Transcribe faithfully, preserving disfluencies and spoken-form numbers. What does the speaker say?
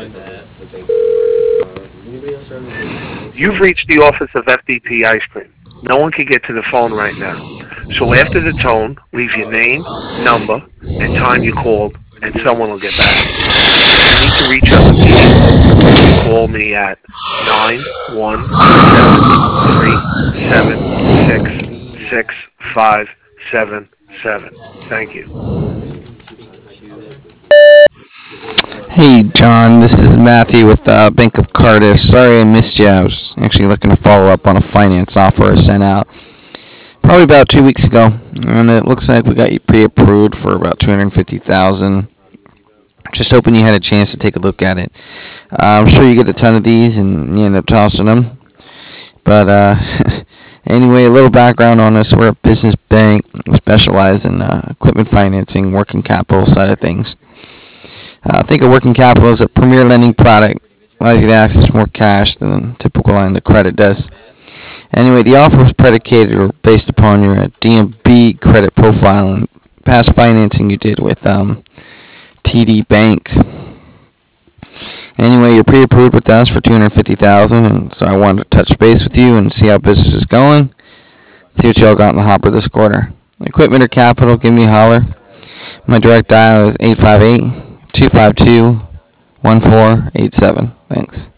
You've reached the office of F D P Ice Cream. No one can get to the phone right now. So after the tone, leave your name, number, and time you called, and someone will get back to you. If you need to reach us immediately, you can call me at nine one seven three seven six six five seven seven. Thank you. Hey, John, this is Matthew with uh, Bank of Cardiff. Sorry I missed you. I was actually looking to follow up on a finance offer I sent out probably about two weeks ago, and it looks like we got you pre-approved for about two hundred fifty thousand dollars. Just hoping you had a chance to take a look at it. Uh, I'm sure you get a ton of these and you end up tossing them. But uh, anyway, a little background on us. We're a business bank. We specialize in uh, equipment financing, working capital side of things. Uh, think of working capital as a premier lending product. Allows you to access more cash than a typical line of credit does. Anyway, the offer was predicated or based upon your uh, D M B credit profile and past financing you did with um, T D Bank. Anyway, you're pre-approved with us for two hundred fifty thousand dollars, and so I wanted to touch base with you and see how business is going. See what y'all got in the hopper this quarter. Equipment or capital, give me a holler. My direct dial is eight five eight, two five two, one four eight seven. Thanks.